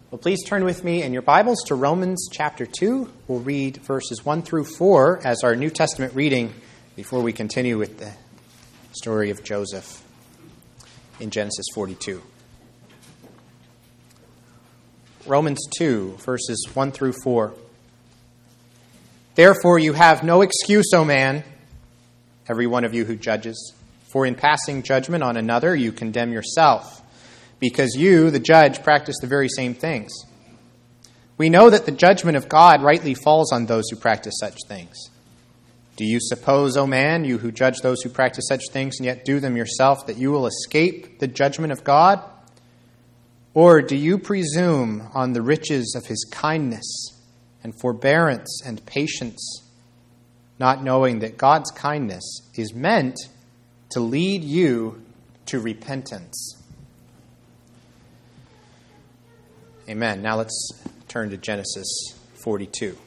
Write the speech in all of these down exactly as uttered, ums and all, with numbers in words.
Well, please turn with me in your Bibles to Romans chapter two. We'll read verses one through four as our New Testament reading before we continue with the story of Joseph in Genesis forty-two. Romans two, verses one through four. Therefore you have no excuse, O man, every one of you who judges. For in passing judgment on another you condemn yourself, because you, the judge, practice the very same things. We know that the judgment of God rightly falls on those who practice such things. Do you suppose, O man, you who judge those who practice such things and yet do them yourself, that you will escape the judgment of God? Or do you presume on the riches of his kindness and forbearance and patience, not knowing that God's kindness is meant to lead you to repentance? Amen. Now let's turn to Genesis forty-two.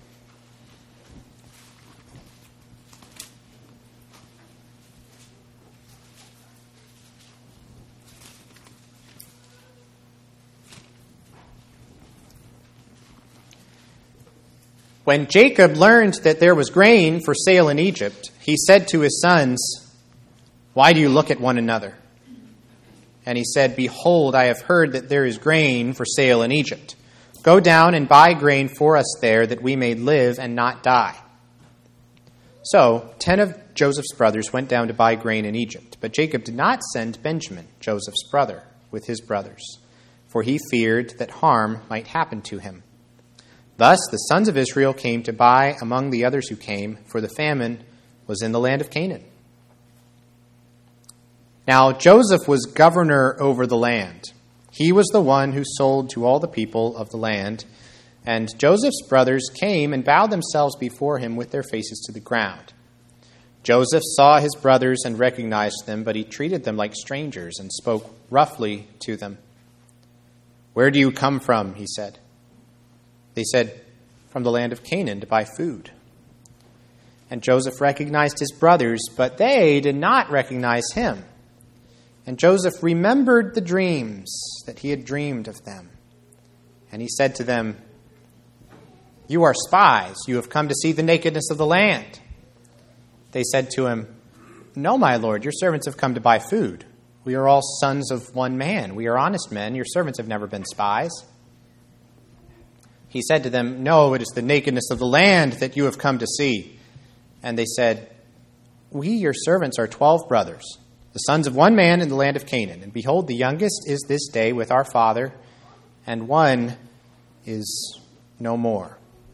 When Jacob learned that there was grain for sale in Egypt, he said to his sons, "Why do you look at one another?" And he said, "Behold, I have heard that there is grain for sale in Egypt. Go down and buy grain for us there, that we may live and not die." So ten of Joseph's brothers went down to buy grain in Egypt. But Jacob did not send Benjamin, Joseph's brother, with his brothers, for he feared that harm might happen to him. Thus the sons of Israel came to buy among the others who came, for the famine was in the land of Canaan. Now Joseph was governor over the land. He was the one who sold to all the people of the land. And Joseph's brothers came and bowed themselves before him with their faces to the ground. Joseph saw his brothers and recognized them, but he treated them like strangers and spoke roughly to them. "Where do you come from?" he said. They said, "From the land of Canaan to buy food." And Joseph recognized his brothers, but they did not recognize him. And Joseph remembered the dreams that he had dreamed of them. And he said to them, "You are spies. You have come to see the nakedness of the land." They said to him, "No, my lord, your servants have come to buy food. We are all sons of one man. We are honest men. Your servants have never been spies." He said to them, "No, it is the nakedness of the land that you have come to see." And they said, "We, your servants, are twelve brothers, the sons of one man in the land of Canaan. And behold, the youngest is this day with our father, and one is no more."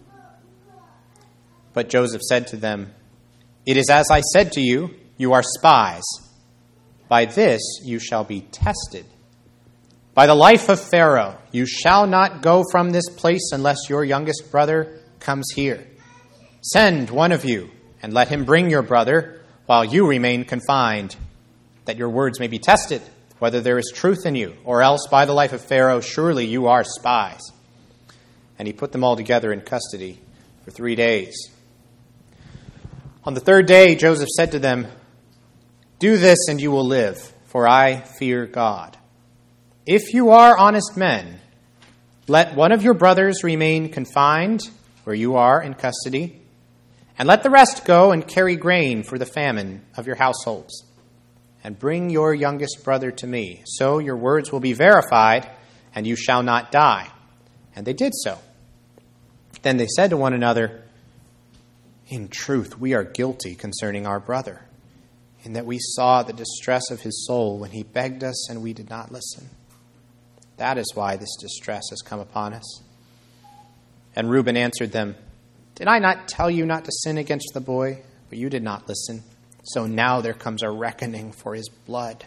But Joseph said to them, "It is as I said to you, you are spies. By this you shall be tested. By the life of Pharaoh, you shall not go from this place unless your youngest brother comes here. Send one of you, and let him bring your brother, while you remain confined, that your words may be tested, whether there is truth in you, or else by the life of Pharaoh, surely you are spies." And he put them all together in custody for three days. On the third day, Joseph said to them, "Do this and you will live, for I fear God. If you are honest men, let one of your brothers remain confined where you are in custody, and let the rest go and carry grain for the famine of your households. And bring your youngest brother to me. So your words will be verified, and you shall not die." And they did so. Then they said to one another, "In truth, we are guilty concerning our brother, in that we saw the distress of his soul when he begged us, and we did not listen. That is why this distress has come upon us." And Reuben answered them, "Did I not tell you not to sin against the boy? But you did not listen. So now there comes a reckoning for his blood."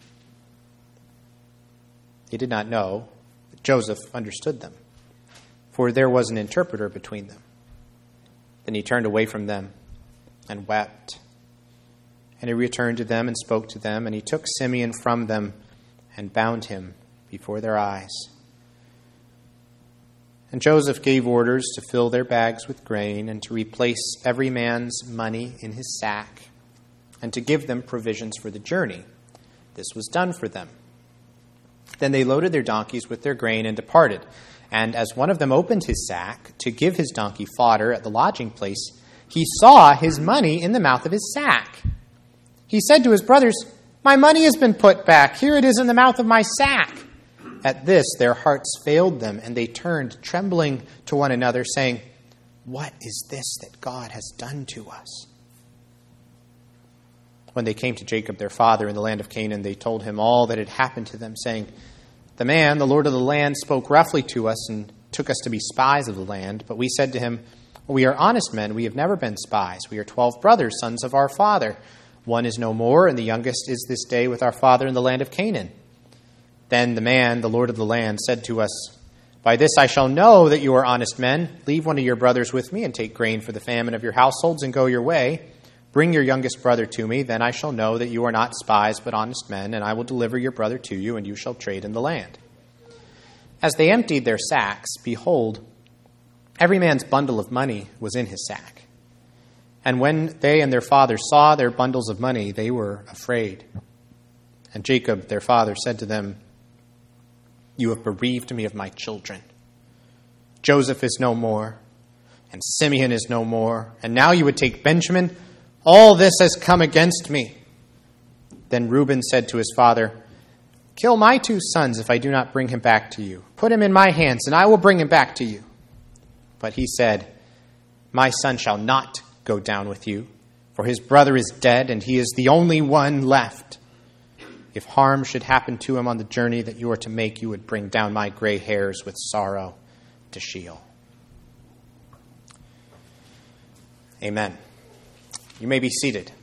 They did not know that Joseph understood them, for there was an interpreter between them. Then he turned away from them and wept. And he returned to them and spoke to them, and he took Simeon from them and bound him before their eyes. And Joseph gave orders to fill their bags with grain and to replace every man's money in his sack and to give them provisions for the journey. This was done for them. Then they loaded their donkeys with their grain and departed. And as one of them opened his sack to give his donkey fodder at the lodging place, he saw his money in the mouth of his sack. He said to his brothers, "My money has been put back. Here it is in the mouth of my sack." At this, their hearts failed them, and they turned, trembling to one another, saying, "What is this that God has done to us?" When they came to Jacob, their father, in the land of Canaan, they told him all that had happened to them, saying, "The man, the Lord of the land, spoke roughly to us and took us to be spies of the land. But we said to him, 'We are honest men. We have never been spies. We are twelve brothers, sons of our father. One is no more, and the youngest is this day with our father in the land of Canaan.' Then the man, the Lord of the land, said to us, 'By this I shall know that you are honest men. Leave one of your brothers with me and take grain for the famine of your households and go your way. Bring your youngest brother to me, then I shall know that you are not spies but honest men, and I will deliver your brother to you, and you shall trade in the land.' As they emptied their sacks, behold, every man's bundle of money was in his sack. And when they and their father saw their bundles of money, they were afraid. And Jacob, their father, said to them, 'You have bereaved me of my children. Joseph is no more, and Simeon is no more, and now you would take Benjamin. All this has come against me.' Then Reuben said to his father, 'Kill my two sons if I do not bring him back to you. Put him in my hands, and I will bring him back to you.' But he said, 'My son shall not go down with you, for his brother is dead, and he is the only one left. If harm should happen to him on the journey that you are to make, you would bring down my gray hairs with sorrow to Sheol.'" Amen. You may be seated.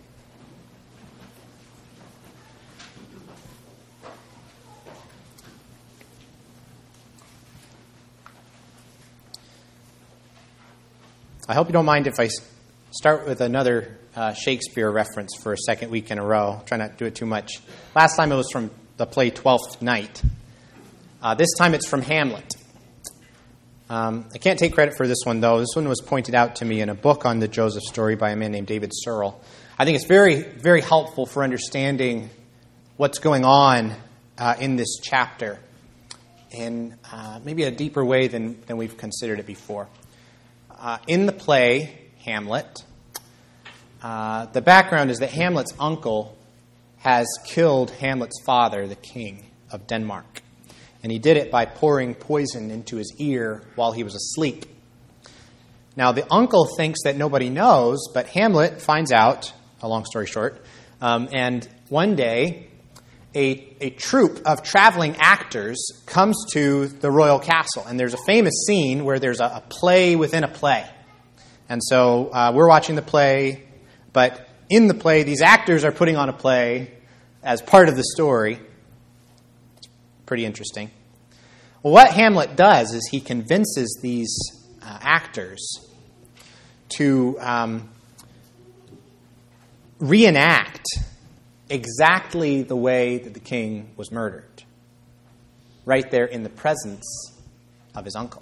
I hope you don't mind if I start with another uh, Shakespeare reference for a second week in a row. I'll try not to do it too much. Last time it was from the play Twelfth Night. Uh, this time it's from Hamlet. Um, I can't take credit for this one, though. This one was pointed out to me in a book on the Joseph story by a man named David Searle. I think it's very, very helpful for understanding what's going on uh, in this chapter in uh, maybe a deeper way than, than we've considered it before. Uh, in the play, Hamlet, uh, the background is that Hamlet's uncle has killed Hamlet's father, the king of Denmark. And he did it by pouring poison into his ear while he was asleep. Now, the uncle thinks that nobody knows, but Hamlet finds out, a long story short, um, and one day a, a troupe of traveling actors comes to the royal castle. And there's a famous scene where there's a, a play within a play. And so uh, we're watching the play, but in the play, these actors are putting on a play as part of the story. Pretty interesting. Well, what Hamlet does is he convinces these uh, actors to um, reenact exactly the way that the king was murdered, right there in the presence of his uncle.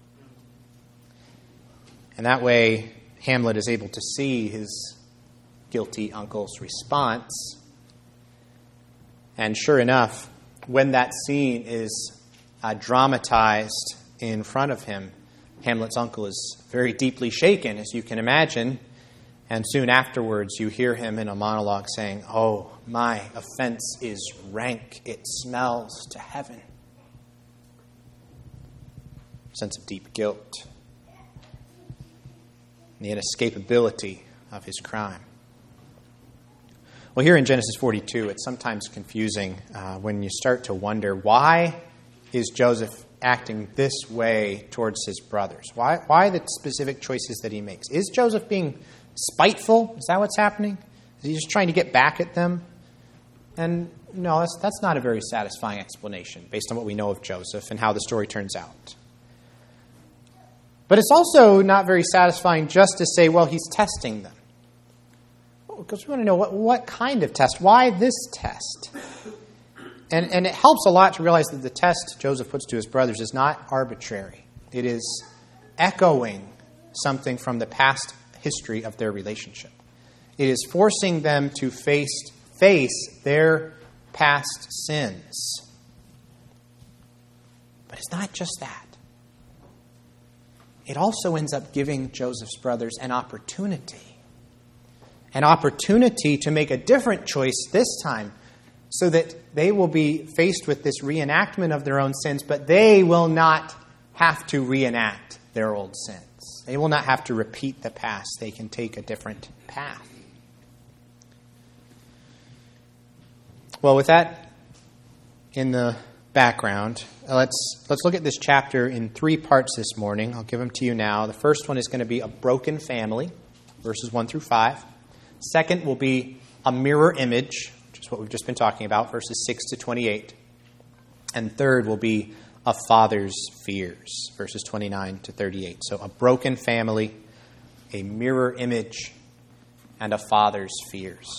And that way, Hamlet is able to see his guilty uncle's response. And sure enough, when that scene is uh, dramatized in front of him, Hamlet's uncle is very deeply shaken, as you can imagine. And soon afterwards, you hear him in a monologue saying, "Oh, my offense is rank. It smells to heaven." Sense of deep guilt. The inescapability of his crime. Well, here in Genesis forty-two, it's sometimes confusing uh, when you start to wonder, why is Joseph acting this way towards his brothers? Why, why the specific choices that he makes? Is Joseph being spiteful? Is that what's happening? Is he just trying to get back at them? And no, that's, that's not a very satisfying explanation based on what we know of Joseph and how the story turns out. But it's also not very satisfying just to say, well, he's testing them. Because we want to know what, what kind of test. Why this test? And, and it helps a lot to realize that the test Joseph puts to his brothers is not arbitrary. It is echoing something from the past history of their relationship. It is forcing them to face, face their past sins. But it's not just that. it also ends up giving Joseph's brothers an opportunity. An opportunity to make a different choice this time, so that they will be faced with this reenactment of their own sins, but they will not have to reenact their old sins. They will not have to repeat the past. They can take a different path. Well, with that in the background, let's let's look at this chapter in three parts this morning. I'll give them to you now. The first one is going to be a broken family, verses one through five. Second will be a mirror image, which is what we've just been talking about, verses six to twenty-eight. And third will be a father's fears, verses twenty-nine to thirty-eight. So a broken family, a mirror image, and a father's fears.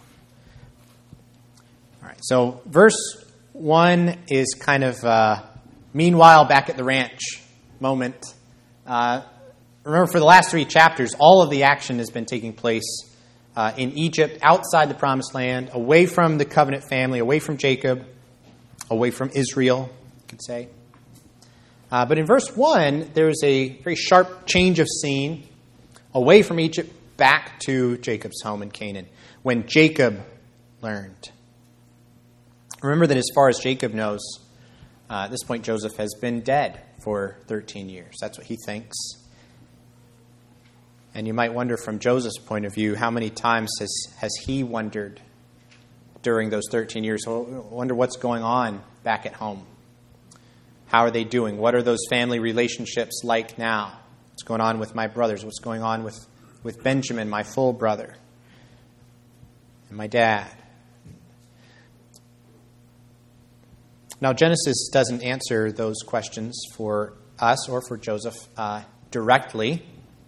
All right, so verse one is kind of uh, meanwhile back at the ranch moment. Uh, remember, for the last three chapters, all of the action has been taking place uh, in Egypt, outside the Promised Land, away from the covenant family, away from Jacob, away from Israel, you could say. Uh, but in verse one, there's a very sharp change of scene, away from Egypt, back to Jacob's home in Canaan, when Jacob learned. Remember that as far as Jacob knows, uh, at this point Joseph has been dead for thirteen years. That's what he thinks. And you might wonder from Joseph's point of view, how many times has, has he wondered during those thirteen years? I wonder what's going on back at home. How are they doing? What are those family relationships like now? What's going on with my brothers? What's going on with, with Benjamin, my full brother, and my dad? Now, Genesis doesn't answer those questions for us or for Joseph uh, directly,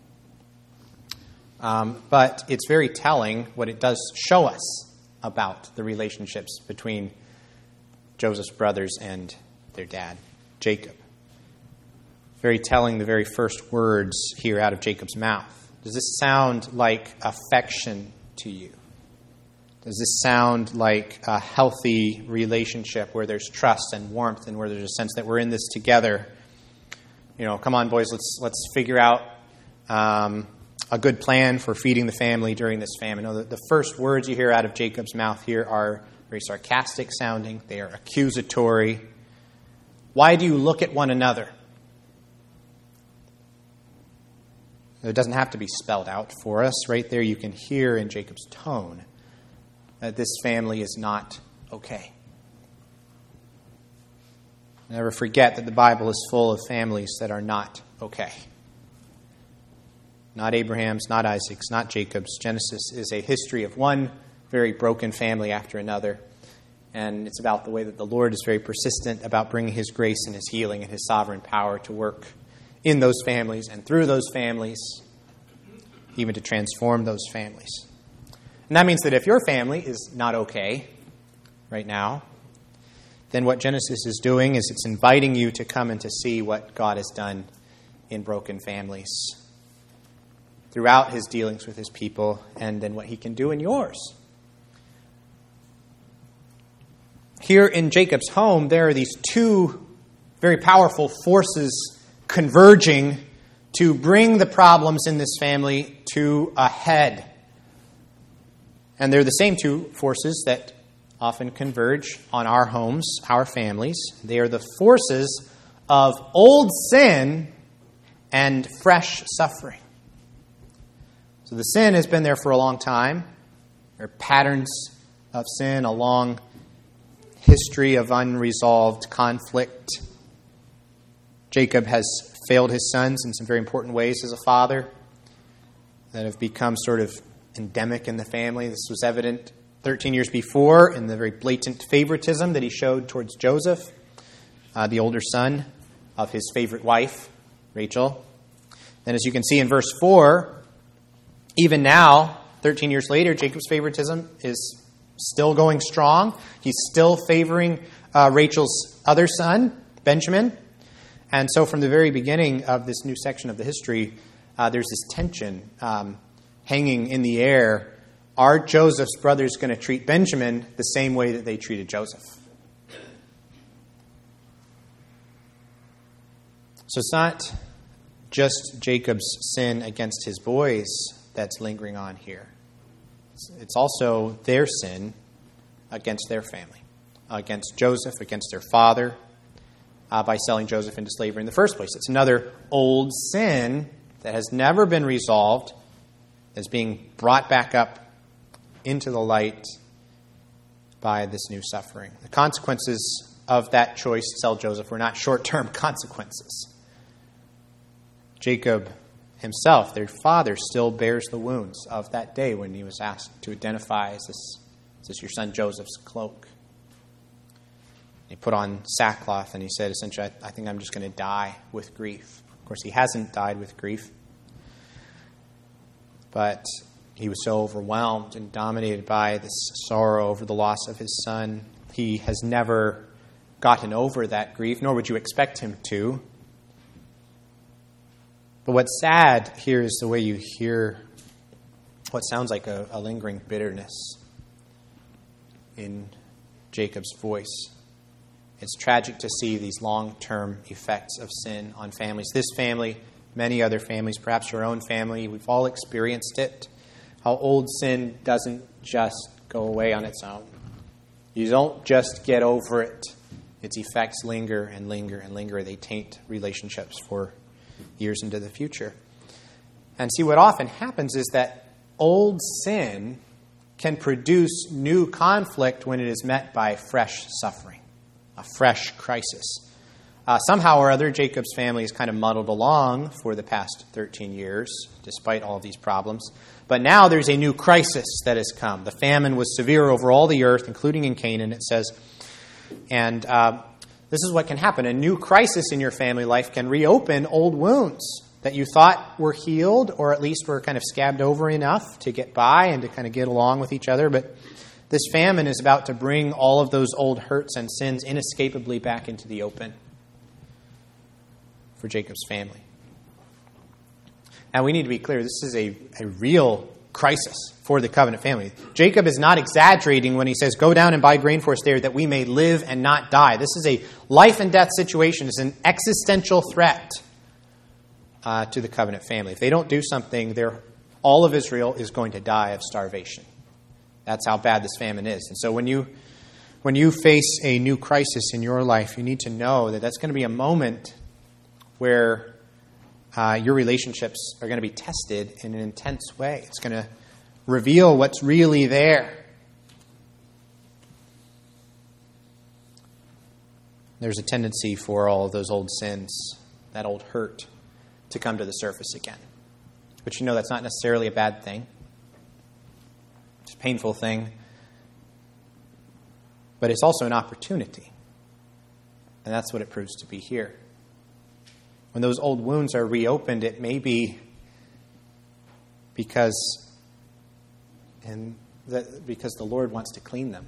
um, but it's very telling what it does show us about the relationships between Joseph's brothers and their dad, Jacob. Very telling, the very first words here out of Jacob's mouth. Does this sound like affection to you? Does this sound like a healthy relationship where there's trust and warmth and where there's a sense that we're in this together? You know, come on, boys, let's let's figure out um, a good plan for feeding the family during this famine. No, the, the first words you hear out of Jacob's mouth here are very sarcastic sounding. They are accusatory. Why do you look at one another? It doesn't have to be spelled out for us. Right there you can hear in Jacob's tone that this family is not okay. Never forget that the Bible is full of families that are not okay. Not Abraham's, not Isaac's, not Jacob's. Genesis is a history of one very broken family after another. And it's about the way that the Lord is very persistent about bringing His grace and His healing and His sovereign power to work in those families and through those families, even to transform those families. And that means that if your family is not okay right now, then what Genesis is doing is it's inviting you to come and to see what God has done in broken families throughout His dealings with His people, and then what He can do in yours. Here in Jacob's home, there are these two very powerful forces converging to bring the problems in this family to a head. And they're the same two forces that often converge on our homes, our families. They are the forces of old sin and fresh suffering. So the sin has been there for a long time. There are patterns of sin, a long history of unresolved conflict. Jacob has failed his sons in some very important ways as a father that have become sort of endemic in the family. This was evident thirteen years before in the very blatant favoritism that he showed towards Joseph, uh, the older son of his favorite wife, Rachel. Then, as you can see in verse four, even now, thirteen years later, Jacob's favoritism is still going strong. He's still favoring uh, Rachel's other son, Benjamin. And so from the very beginning of this new section of the history, uh, there's this tension um, hanging in the air. Are Joseph's brothers going to treat Benjamin the same way that they treated Joseph? So it's not just Jacob's sin against his boys that's lingering on here. It's also their sin against their family, against Joseph, against their father, uh, by selling Joseph into slavery in the first place. It's another old sin that has never been resolved, that's being brought back up into the light by this new suffering. The consequences of that choice to sell Joseph were not short-term consequences. Jacob himself, their father, still bears the wounds of that day when he was asked to identify, is this, is this your son Joseph's cloak? He put on sackcloth and he said, essentially, I, I think I'm just going to die with grief. Of course, he hasn't died with grief, but he was so overwhelmed and dominated by this sorrow over the loss of his son. He has never gotten over that grief, nor would you expect him to. But what's sad here is the way you hear what sounds like a, a lingering bitterness in Jacob's voice. It's tragic to see these long-term effects of sin on families. This family, many other families, perhaps your own family, we've all experienced it. How old sin doesn't just go away on its own. You don't just get over it. Its effects linger and linger and linger. They taint relationships for years into the future. And see, what often happens is that old sin can produce new conflict when it is met by fresh suffering, a fresh crisis. Uh, somehow or other, Jacob's family has kind of muddled along for the past thirteen years, despite all of these problems. But now there's a new crisis that has come. The famine was severe over all the earth, including in Canaan, it says. And uh, this is what can happen. A new crisis in your family life can reopen old wounds that you thought were healed, or at least were kind of scabbed over enough to get by and to kind of get along with each other. But this famine is about to bring all of those old hurts and sins inescapably back into the open for Jacob's family. Now, we need to be clear, this is a, a real crisis for the covenant family. Jacob is not exaggerating when he says, go down and buy grain for us there that we may live and not die. This is a life and death situation. It's an existential threat uh, to the covenant family. If they don't do something, they're, all of Israel is going to die of starvation. That's how bad this famine is. And so when you when you face a new crisis in your life, you need to know that that's going to be a moment where Uh, your relationships are going to be tested in an intense way. It's going to reveal what's really there. There's a tendency for all of those old sins, that old hurt, to come to the surface again. But you know that's not necessarily a bad thing. It's a painful thing. But it's also an opportunity. And that's what it proves to be here. When those old wounds are reopened, it may be because, and that, because the Lord wants to clean them.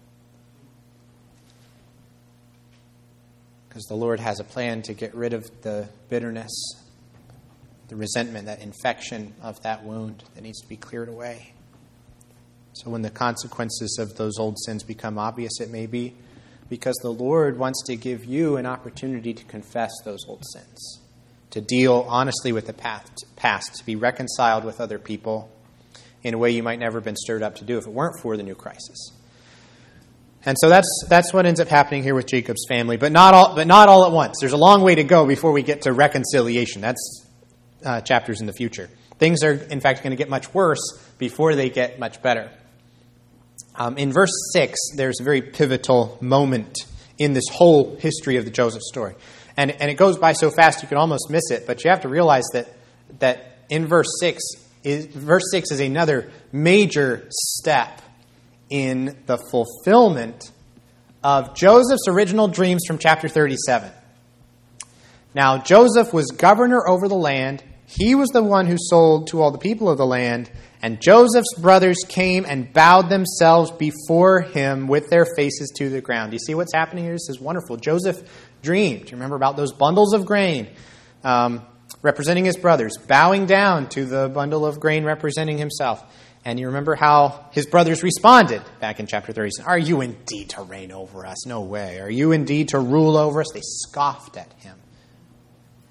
Because the Lord has a plan to get rid of the bitterness, the resentment, that infection of that wound that needs to be cleared away. So when the consequences of those old sins become obvious, it may be because the Lord wants to give you an opportunity to confess those old sins, to deal honestly with the past, to be reconciled with other people in a way you might never have been stirred up to do if it weren't for the new crisis. And so that's that's what ends up happening here with Jacob's family, but not all but not all at once. There's a long way to go before we get to reconciliation. That's uh, chapters in the future. Things are, in fact, going to get much worse before they get much better. Um, in verse six, there's a very pivotal moment in this whole history of the Joseph story. And, and it goes by so fast you can almost miss it, but you have to realize that that in verse six, is, verse six is another major step in the fulfillment of Joseph's original dreams from chapter thirty-seven. Now, Joseph was governor over the land. He was the one who sold to all the people of the land. And Joseph's brothers came and bowed themselves before him with their faces to the ground. Do you see what's happening here? This is wonderful. Joseph dreamed. Do you remember about those bundles of grain um, representing his brothers, bowing down to the bundle of grain representing himself? And you remember how his brothers responded back in chapter thirty-seven. Are you indeed to reign over us? No way. Are you indeed to rule over us? They scoffed at him.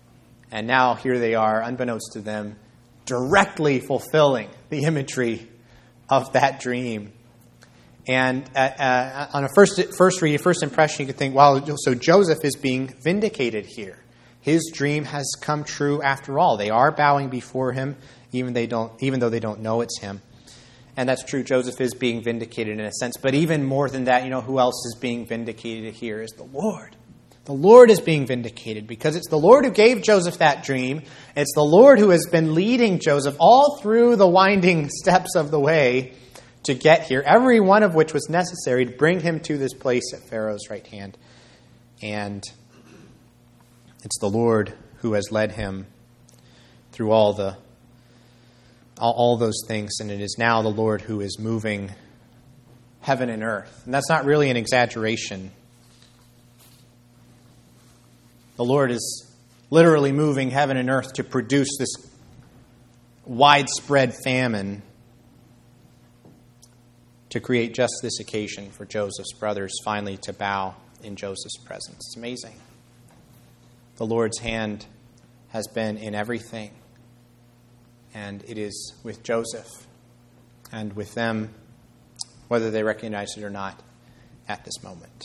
And now here they are, unbeknownst to them, directly fulfilling the imagery of that dream. And uh, uh, on a first first read, first impression, you could think, well, so Joseph is being vindicated here. His dream has come true after all. They are bowing before him, even they don't, even though they don't know it's him. And that's true. Joseph is being vindicated in a sense. But even more than that, you know, who else is being vindicated here is the Lord. The Lord is being vindicated because it's the Lord who gave Joseph that dream. It's the Lord who has been leading Joseph all through the winding steps of the way to get here, every one of which was necessary to bring him to this place at Pharaoh's right hand. And it's the Lord who has led him through all the all, all those things, and it is now the Lord who is moving heaven and earth. And that's not really an exaggeration. The Lord is literally moving heaven and earth to produce this widespread famine to create just this occasion for Joseph's brothers finally to bow in Joseph's presence. It's amazing. The Lord's hand has been in everything, and it is with Joseph and with them, whether they recognize it or not, at this moment.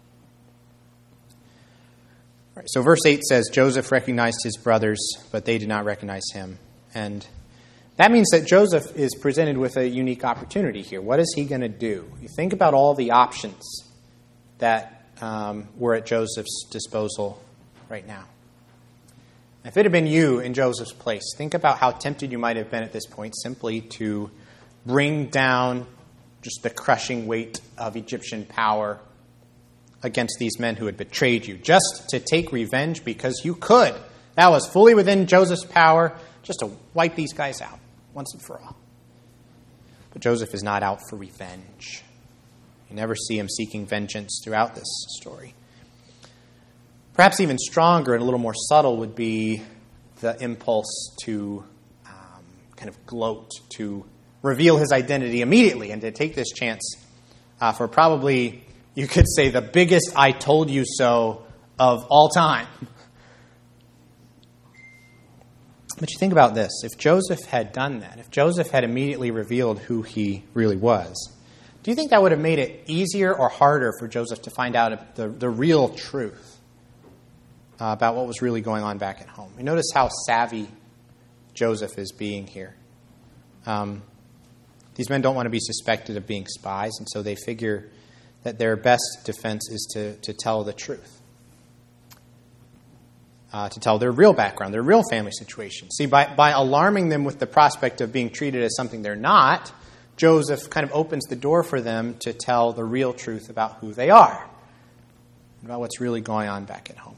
All right, so verse eight says, Joseph recognized his brothers, but they did not recognize him. And that means that Joseph is presented with a unique opportunity here. What is he going to do? You think about all the options that um, were at Joseph's disposal right now. If it had been you in Joseph's place, think about how tempted you might have been at this point simply to bring down just the crushing weight of Egyptian power against these men who had betrayed you, just to take revenge because you could. That was fully within Joseph's power, just to wipe these guys out once and for all. But Joseph is not out for revenge. You never see him seeking vengeance throughout this story. Perhaps even stronger and a little more subtle would be the impulse to um, kind of gloat, to reveal his identity immediately and to take this chance uh, for probably, you could say, the biggest I told you so of all time. But you think about this. If Joseph had done that, if Joseph had immediately revealed who he really was, do you think that would have made it easier or harder for Joseph to find out the, the real truth Uh, about what was really going on back at home? You notice how savvy Joseph is being here. Um, these men don't want to be suspected of being spies, and so they figure that their best defense is to, to tell the truth, uh, to tell their real background, their real family situation. See, by, by alarming them with the prospect of being treated as something they're not, Joseph kind of opens the door for them to tell the real truth about who they are, about what's really going on back at home.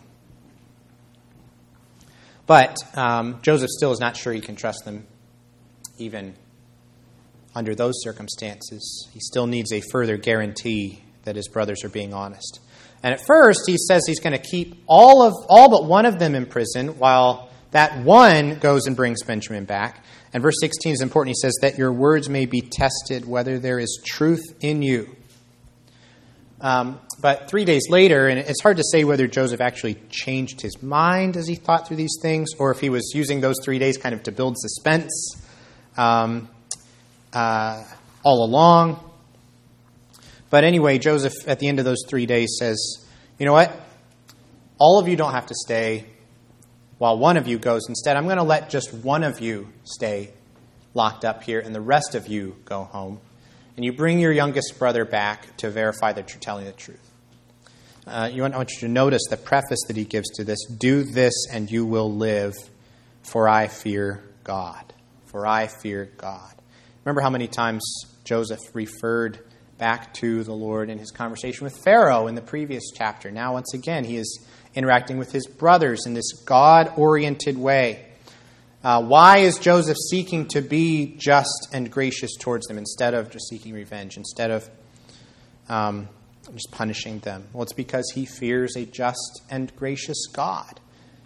But um, Joseph still is not sure he can trust them even under those circumstances. He still needs a further guarantee that his brothers are being honest. And at first, he says he's going to keep all of all but one of them in prison while that one goes and brings Benjamin back. And verse sixteen is important. He says that your words may be tested whether there is truth in you. Um, but three days later, and it's hard to say whether Joseph actually changed his mind as he thought through these things, or if he was using those three days kind of to build suspense um, uh, all along. But anyway, Joseph, at the end of those three days, says, you know what? All of you don't have to stay while one of you goes. Instead, I'm going to let just one of you stay locked up here, and the rest of you go home. And you bring your youngest brother back to verify that you're telling the truth. Uh, you want, I want you to notice the preface that he gives to this. Do this and you will live, for I fear God. For I fear God. Remember how many times Joseph referred back to the Lord in his conversation with Pharaoh in the previous chapter. Now, once again, he is interacting with his brothers in this God-oriented way. Uh, why is Joseph seeking to be just and gracious towards them instead of just seeking revenge, instead of um, just punishing them? Well, it's because he fears a just and gracious God.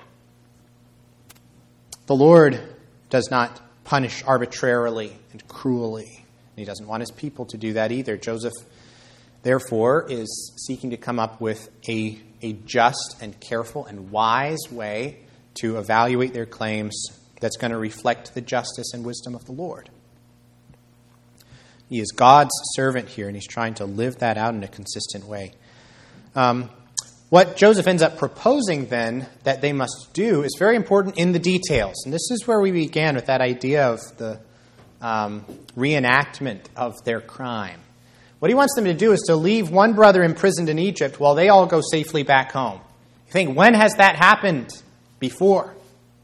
The Lord does not punish arbitrarily and cruelly. And he doesn't want his people to do that either. Joseph, therefore, is seeking to come up with a, a just and careful and wise way to evaluate their claims that's going to reflect the justice and wisdom of the Lord. He is God's servant here, and he's trying to live that out in a consistent way. Um, what Joseph ends up proposing then that they must do is very important in the details. And this is where we began with that idea of the um, reenactment of their crime. What he wants them to do is to leave one brother imprisoned in Egypt while they all go safely back home. You think, when has that happened before?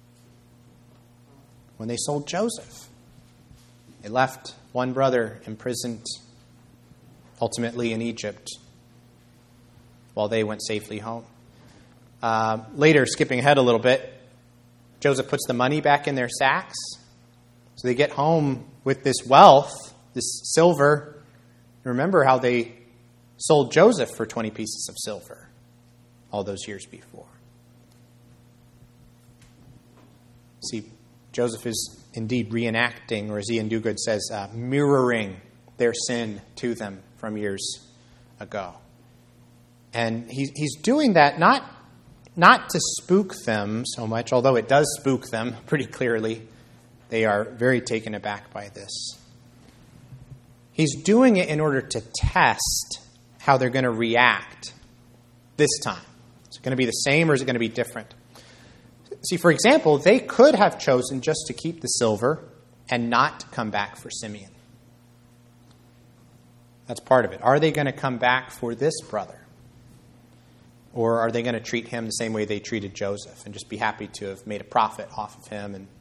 When they sold Joseph. They left one brother imprisoned, ultimately in Egypt, while they went safely home. Uh, later, skipping ahead a little bit, Joseph puts the money back in their sacks. So they get home with this wealth, this silver. Remember how they sold Joseph for twenty pieces of silver all those years before. See, Joseph is indeed reenacting, or as Ian Duguid says, uh, mirroring their sin to them from years ago. And he's, he's doing that not, not to spook them so much, although it does spook them pretty clearly. They are very taken aback by this. He's doing it in order to test how they're going to react this time. Is it going to be the same or is it going to be different? See, for example, they could have chosen just to keep the silver and not come back for Simeon. That's part of it. Are they going to come back for this brother? Or are they going to treat him the same way they treated Joseph and just be happy to have made a profit off of him and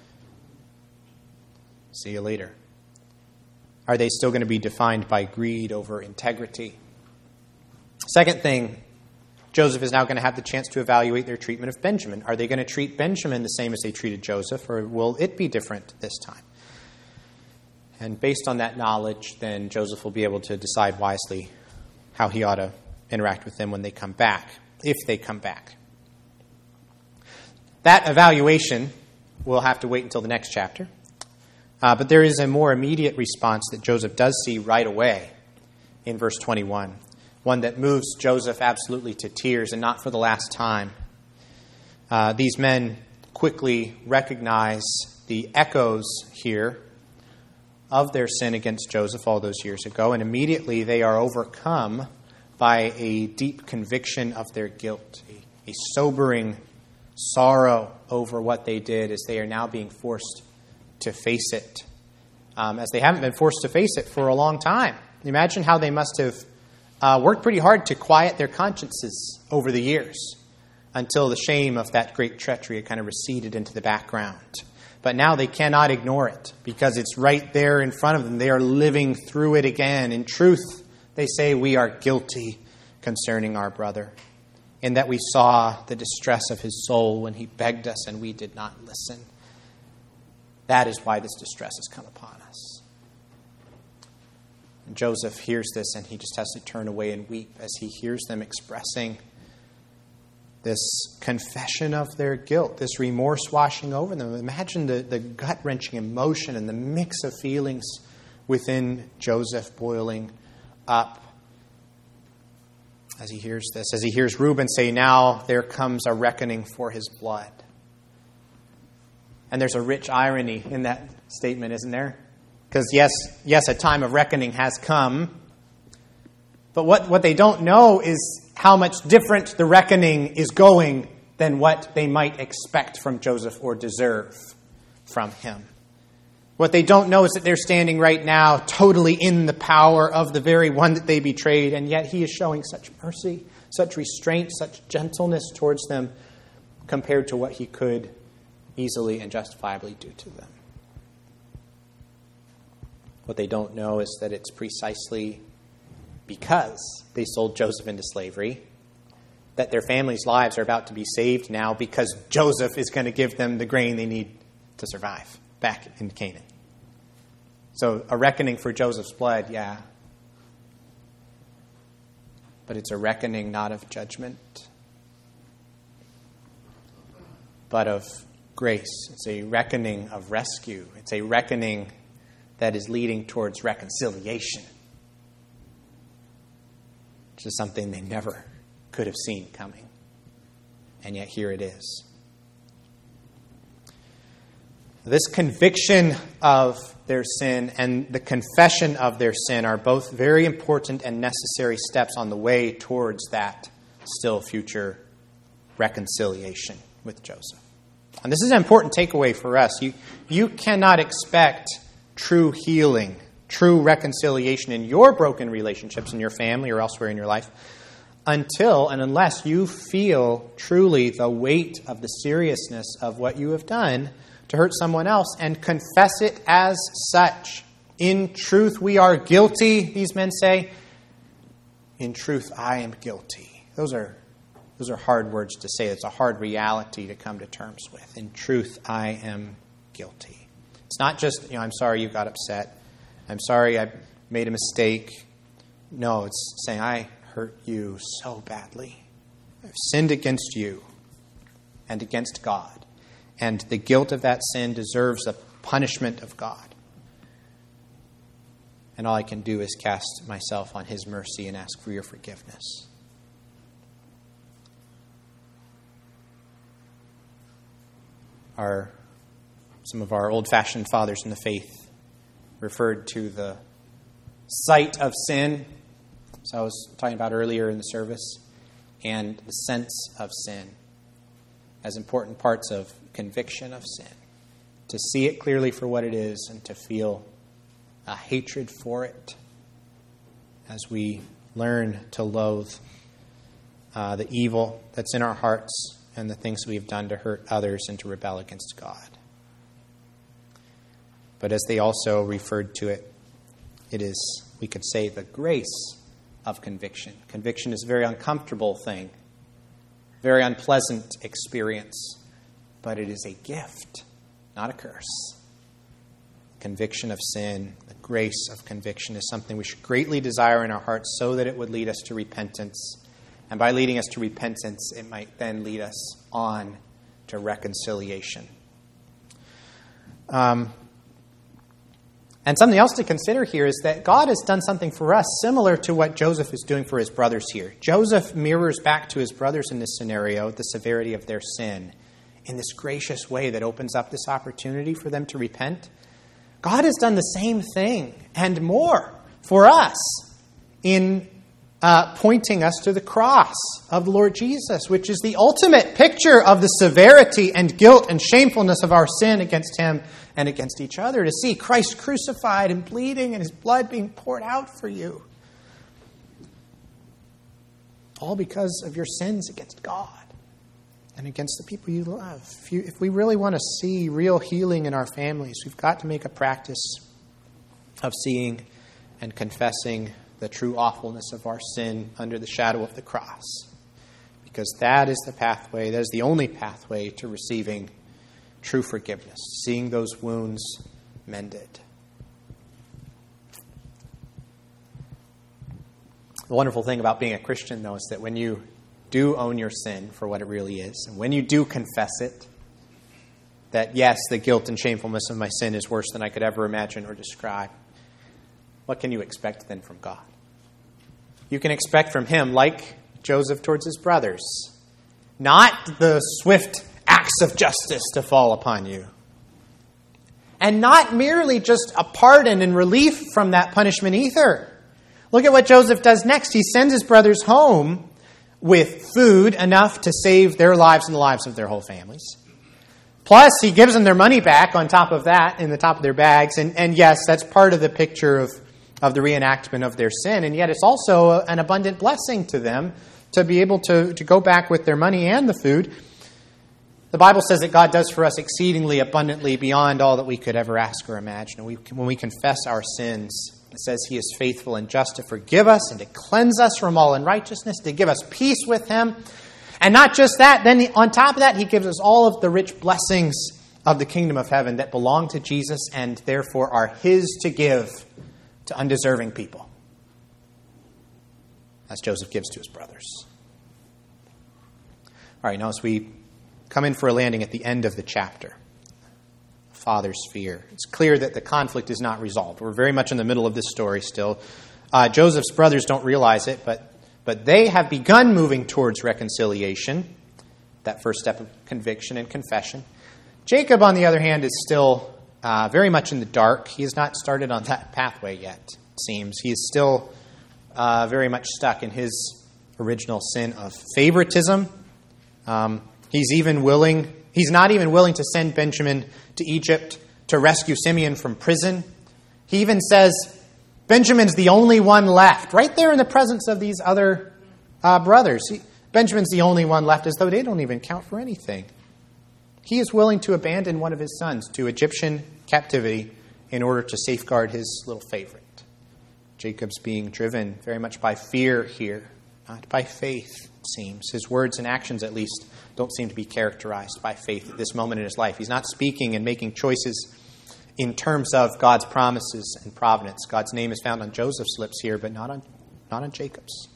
see you later? Are they still going to be defined by greed over integrity? Second thing, Joseph is now going to have the chance to evaluate their treatment of Benjamin. Are they going to treat Benjamin the same as they treated Joseph, or will it be different this time? And based on that knowledge, then Joseph will be able to decide wisely how he ought to interact with them when they come back, if they come back. That evaluation will have to wait until the next chapter. Uh, but there is a more immediate response that Joseph does see right away in verse twenty-one. One that moves Joseph absolutely to tears, and not for the last time. Uh, these men quickly recognize the echoes here of their sin against Joseph all those years ago, and immediately they are overcome by a deep conviction of their guilt, a, a sobering sorrow over what they did as they are now being forced to face it, um, as they haven't been forced to face it for a long time. Imagine how they must have uh, worked pretty hard to quiet their consciences over the years until the shame of that great treachery had kind of receded into the background. But now they cannot ignore it because it's right there in front of them. They are living through it again. In truth, they say, we are guilty concerning our brother, in that we saw the distress of his soul when he begged us and we did not listen. That is why this distress has come upon us. And Joseph hears this, and he just has to turn away and weep as he hears them expressing this confession of their guilt, this remorse washing over them. Imagine the, the gut-wrenching emotion and the mix of feelings within Joseph boiling up as he hears this, as he hears Reuben say, now there comes a reckoning for his blood. And there's a rich irony in that statement, isn't there? Because yes, yes, a time of reckoning has come. But what, what they don't know is how much different the reckoning is going than what they might expect from Joseph or deserve from him. What they don't know is that they're standing right now totally in the power of the very one that they betrayed, and yet he is showing such mercy, such restraint, such gentleness towards them compared to what he could easily and justifiably do to them. What they don't know is that it's precisely because they sold Joseph into slavery that their families' lives are about to be saved now, because Joseph is going to give them the grain they need to survive back in Canaan. So a reckoning for Joseph's blood, yeah. But it's a reckoning not of judgment, but of grace. It's a reckoning of rescue. It's a reckoning that is leading towards reconciliation, which is something they never could have seen coming. And yet here it is. This conviction of their sin and the confession of their sin are both very important and necessary steps on the way towards that still future reconciliation with Joseph. And this is an important takeaway for us. You, you cannot expect true healing, true reconciliation in your broken relationships in your family or elsewhere in your life until and unless you feel truly the weight of the seriousness of what you have done to hurt someone else and confess it as such. In truth, we are guilty, these men say. In truth, I am guilty. Those are those are hard words to say. It's a hard reality to come to terms with. In truth, I am guilty. It's not just, you know, I'm sorry you got upset. I'm sorry I made a mistake. No, it's saying I hurt you so badly. I've sinned against you and against God. And the guilt of that sin deserves the punishment of God. And all I can do is cast myself on His mercy and ask for your forgiveness. Our, some of our old-fashioned fathers in the faith referred to the sight of sin, as I was talking about earlier in the service, and the sense of sin as important parts of conviction of sin. To see it clearly for what it is and to feel a hatred for it as we learn to loathe uh, the evil that's in our hearts and the things we've done to hurt others and to rebel against God. But as they also referred to it, it is, we could say, the grace of conviction. Conviction is a very uncomfortable thing, very unpleasant experience, but it is a gift, not a curse. Conviction of sin, the grace of conviction is something we should greatly desire in our hearts so that it would lead us to repentance. And by leading us to repentance, it might then lead us on to reconciliation. Um, and something else to consider here is that God has done something for us similar to what Joseph is doing for his brothers here. Joseph mirrors back to his brothers in this scenario the severity of their sin in this gracious way that opens up this opportunity for them to repent. God has done the same thing and more for us in uh, pointing us to the cross of the Lord Jesus, which is the ultimate picture of the severity and guilt and shamefulness of our sin against Him and against each other. To see Christ crucified and bleeding and His blood being poured out for you. All because of your sins against God and against the people you love. If, you, if we really want to see real healing in our families, we've got to make a practice of seeing and confessing the true awfulness of our sin under the shadow of the cross. Because that is the pathway, that is the only pathway to receiving true forgiveness, seeing those wounds mended. The wonderful thing about being a Christian, though, is that when you do own your sin for what it really is, and when you do confess it, that yes, the guilt and shamefulness of my sin is worse than I could ever imagine or describe, what can you expect then from God? You can expect from Him, like Joseph towards his brothers, not the swift acts of justice to fall upon you, and not merely just a pardon and relief from that punishment either. Look at what Joseph does next. He sends his brothers home with food enough to save their lives and the lives of their whole families. Plus, he gives them their money back on top of that, in the top of their bags. And, and yes, that's part of the picture of, of the reenactment of their sin. And yet it's also a, an abundant blessing to them to be able to, to go back with their money and the food. The Bible says that God does for us exceedingly abundantly beyond all that we could ever ask or imagine. And we, when we confess our sins, it says He is faithful and just to forgive us and to cleanse us from all unrighteousness, to give us peace with Him. And not just that, then on top of that, He gives us all of the rich blessings of the kingdom of heaven that belong to Jesus and therefore are His to give to undeserving people, as Joseph gives to his brothers. All right, now as we come in for a landing at the end of the chapter, father's fear, it's clear that the conflict is not resolved. We're very much in the middle of this story still. Uh, Joseph's brothers don't realize it, but but they have begun moving towards reconciliation, that first step of conviction and confession. Jacob, on the other hand, is still uh, very much in the dark. He has not started on that pathway yet, it seems. He is still uh, very much stuck in his original sin of favoritism. Um, he's even willing, he's not even willing to send Benjamin to Egypt to rescue Simeon from prison. He even says, Benjamin's the only one left, right there in the presence of these other uh, brothers. He, Benjamin's the only one left, as though they don't even count for anything. He is willing to abandon one of his sons to Egyptian captivity in order to safeguard his little favorite. Jacob's being driven very much by fear here, not by faith, it seems. His words and actions, at least, don't seem to be characterized by faith at this moment in his life. He's not speaking and making choices in terms of God's promises and providence. God's name is found on Joseph's lips here, but not on, not on Jacob's.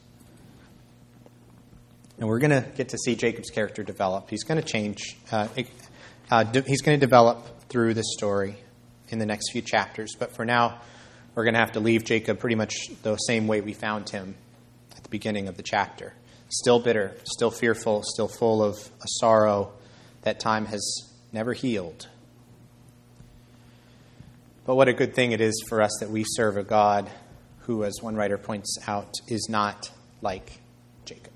And we're going to get to see Jacob's character develop. He's going to change. Uh, uh, he's going to develop through this story in the next few chapters. But for now, we're going to have to leave Jacob pretty much the same way we found him at the beginning of the chapter. Still bitter, still fearful, still full of a sorrow that time has never healed. But what a good thing it is for us that we serve a God who, as one writer points out, is not like Jacob.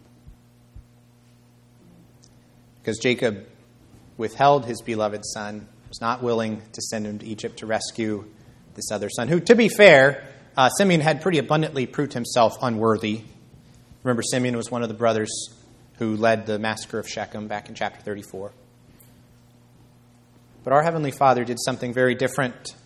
Because Jacob withheld his beloved son, was not willing to send him to Egypt to rescue this other son, who, to be fair, uh, Simeon had pretty abundantly proved himself unworthy. Remember, Simeon was one of the brothers who led the massacre of Shechem back in chapter thirty-four. But our Heavenly Father did something very different.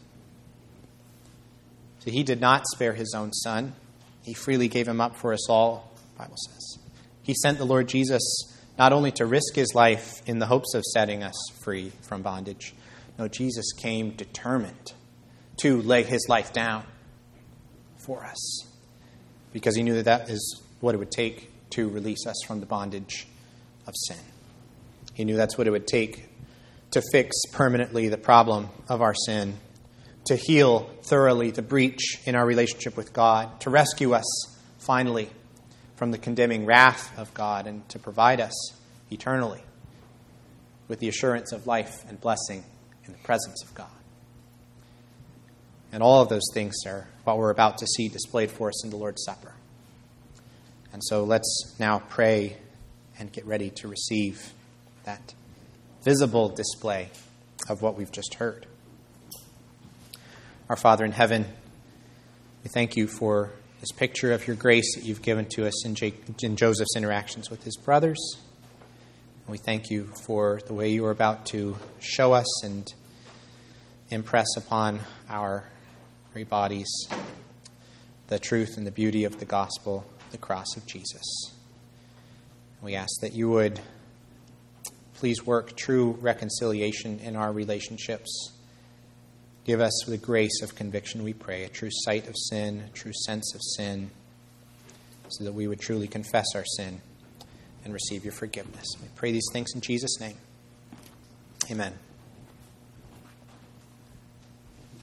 So he did not spare his own son. He freely gave him up for us all, the Bible says. He sent the Lord Jesus not only to risk his life in the hopes of setting us free from bondage. No, Jesus came determined to lay his life down for us, because he knew that that is what it would take to release us from the bondage of sin. He knew that's what it would take to fix permanently the problem of our sin, to heal thoroughly the breach in our relationship with God, to rescue us finally from the condemning wrath of God, and to provide us eternally with the assurance of life and blessing in the presence of God. And all of those things are what we're about to see displayed for us in the Lord's Supper. And so let's now pray and get ready to receive that visible display of what we've just heard. Our Father in heaven, we thank you for this picture of your grace that you've given to us in, Jake, in Joseph's interactions with his brothers. And we thank you for the way you are about to show us and impress upon our very bodies the truth and the beauty of the gospel, the cross of Jesus. We ask that you would please work true reconciliation in our relationships. Give us the grace of conviction, we pray, a true sight of sin, a true sense of sin, so that we would truly confess our sin and receive your forgiveness. We pray these things in Jesus' name. Amen.